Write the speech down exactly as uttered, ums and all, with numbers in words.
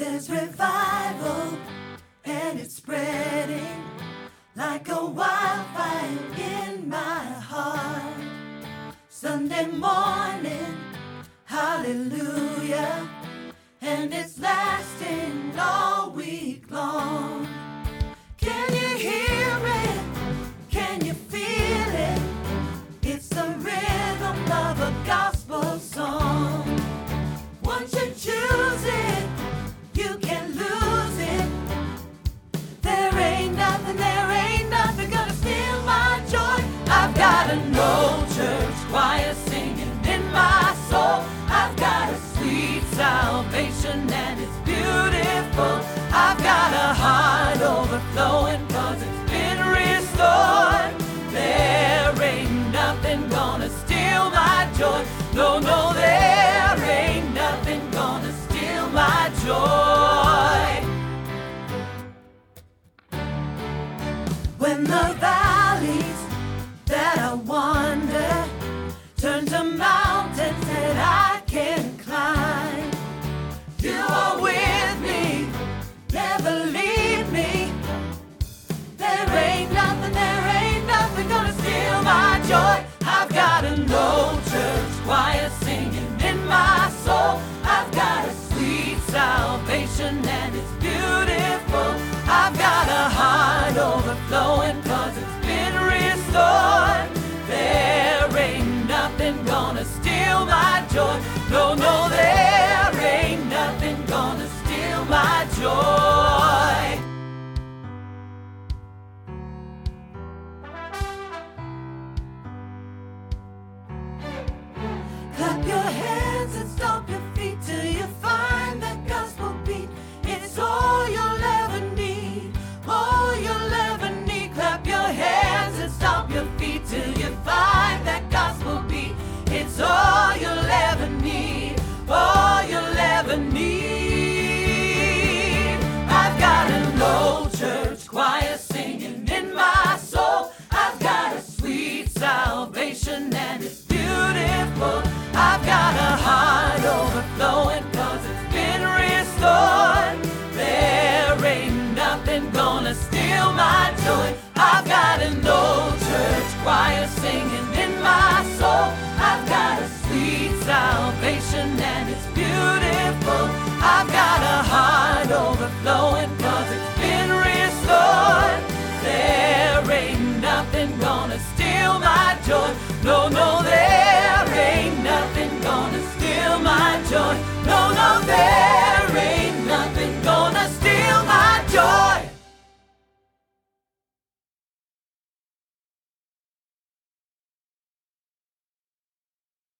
There's revival and it's spreading like a wildfire in my heart. Sunday morning, hallelujah, and it's lasting all week long. Can you hear it? Can you feel it? It's the rhythm of a gospel song. Once you choose it, you can lose it. There ain't nothing, there ain't nothing gonna steal my joy. I've got an old church choir singing in my soul. I've got a sweet salvation and it's beautiful. I've got a heart overflowing cause it's been restored. There ain't nothing gonna steal my joy. No, no, there ain't nothing gonna steal my joy. When the valleys that I wander turn to mountains that I can climb, you are with me, never leave me. There ain't nothing, there ain't nothing gonna steal my joy. I've got an old church choir singing in my soul. I've got a sweet salvation and it's beautiful. I've got a heart overflowing cause it's been restored. There ain't nothing gonna steal my joy. No, no, there ain't nothing gonna steal my joy. Clap your hands and stomp your feet till you find that gospel beat. It's all you'll ever need, all you'll ever need. Clap your hands and stomp your feet till you find that gospel beat. It's all you'll ever need, all you'll ever need. I've got an old church choir singing in my soul. I've got a sweet salvation and it's beautiful. I've got a heart overflowing cause it's been restored. There ain't nothing gonna steal my joy. I've got an old church choir singing in my soul. I've got a sweet salvation and it's beautiful. I've got a heart overflowing cause it's been restored. There ain't nothing gonna steal